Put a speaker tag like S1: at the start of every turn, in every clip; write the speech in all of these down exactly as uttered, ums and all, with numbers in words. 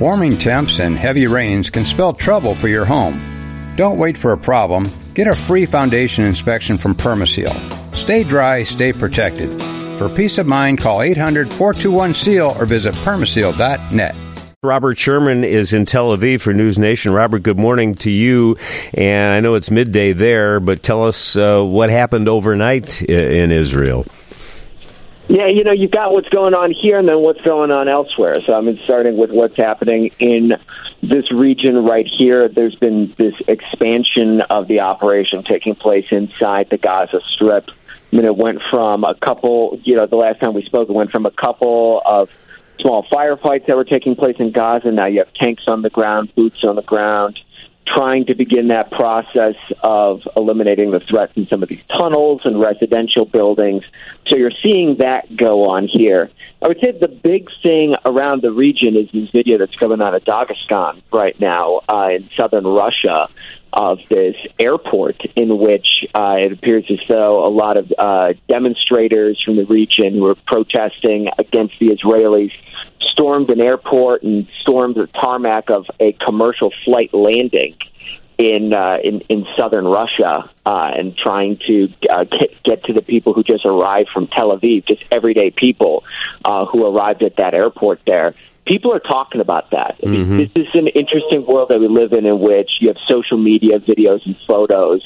S1: Warming temps and heavy rains can spell trouble for your home. Don't wait for a problem. Get a free foundation inspection from Permaseal. Stay dry, stay protected. For peace of mind, call eight hundred, four two one, S E A L or visit permaseal dot net.
S2: Robert Sherman is in Tel Aviv for News Nation. Robert, good morning to you. And I know it's midday there, but tell us uh, what happened overnight in Israel.
S3: Yeah, you know, you've got what's going on here and then what's going on elsewhere. So, I mean, starting with what's happening in this region right here, there's been this expansion of the operation taking place inside the Gaza Strip. I mean, it went from a couple, you know, the last time we spoke, it went from a couple of small firefights that were taking place in Gaza. Now you have tanks on the ground, boots on the ground, trying to begin that process of eliminating the threats in some of these tunnels and residential buildings. So you're seeing that go on here. I would say the big thing around the region is this video that's coming out of Dagestan right now uh, in southern Russia of this airport in which uh, it appears as though a lot of uh, demonstrators from the region who are protesting against the Israelis stormed an airport and stormed the tarmac of a commercial flight landing in uh, in, in southern Russia uh, and trying to uh, get, get to the people who just arrived from Tel Aviv, just everyday people uh, who arrived at that airport there. People are talking about that. I mean, mm-hmm. This is an interesting world that we live in, in which you have social media, videos, and photos.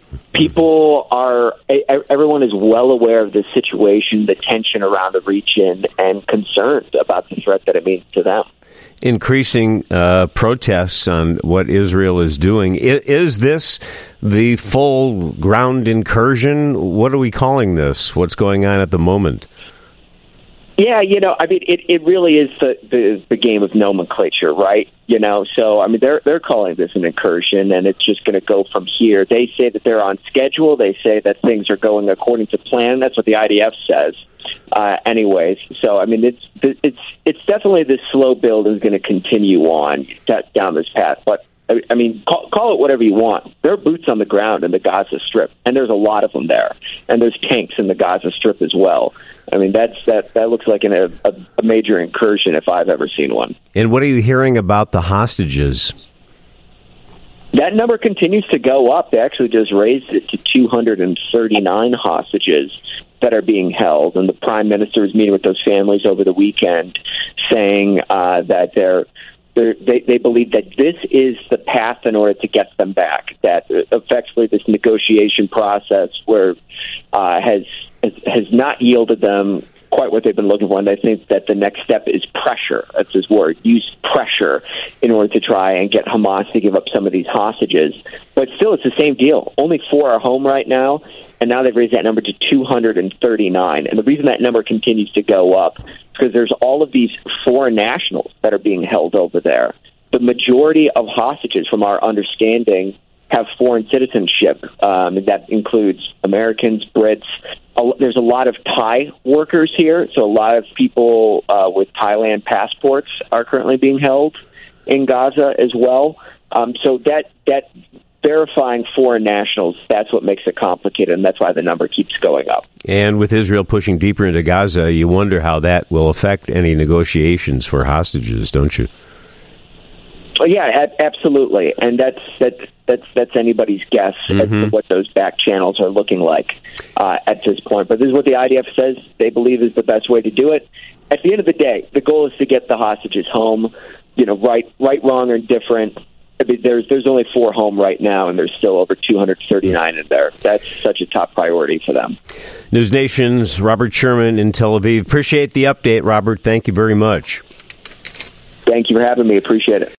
S3: People are, everyone is well aware of the situation, the tension around the region, and concerned about the threat that it means to them.
S2: Increasing uh, protests on what Israel is doing. Is this the full ground incursion? What are we calling this? What's going on at the moment?
S3: Yeah, you know, I mean, it, it really is the, the the game of nomenclature, right? You know, so, I mean, they're they're calling this an incursion, and it's just going to go from here. They say that they're on schedule. They say that things are going according to plan. That's what the I D F says, uh, anyways. So, I mean, it's it's it's definitely this slow build is going to continue on down this path. But, I mean, call, call it whatever you want. There are boots on the ground in the Gaza Strip, and there's a lot of them there. And there's tanks in the Gaza Strip as well. I mean, that's that. That looks like an, a, a major incursion if I've ever seen one.
S2: And what are you hearing about the hostages?
S3: That number continues to go up. They actually just raised it to two hundred thirty-nine hostages that are being held. And the prime minister is meeting with those families over the weekend, saying uh, that they're They, they believe that this is the path in order to get them back, that effectively this negotiation process where uh, has, has has not yielded them quite what they've been looking for, and they think that the next step is pressure. That's his word. Use pressure in order to try and get Hamas to give up some of these hostages. But still, it's the same deal. Only four are home right now, and now they've raised that number to two hundred thirty-nine. And the reason that number continues to go up is because there's all of these foreign nationals that are being held over there. The majority of hostages, from our understanding, have foreign citizenship. Um, that includes Americans, Brits. There's a lot of Thai workers here, so a lot of people uh, with Thailand passports are currently being held in Gaza as well. Um, so that that verifying foreign nationals, that's what makes it complicated, and that's why the number keeps going up.
S2: And with Israel pushing deeper into Gaza, you wonder how that will affect any negotiations for hostages, don't you?
S3: Oh, yeah, absolutely, and that's that's that's that's anybody's guess mm-hmm. as to what those back channels are looking like uh, at this point. But this is what the I D F says they believe is the best way to do it. At the end of the day, the goal is to get the hostages home. You know, right, right, wrong, or indifferent. I mean, there's there's only four home right now, and there's still over two hundred thirty-nine in there. That's such a top priority for them.
S2: News Nation's Robert Sherman in Tel Aviv. Appreciate the update, Robert. Thank you very much.
S3: Thank you for having me. Appreciate it.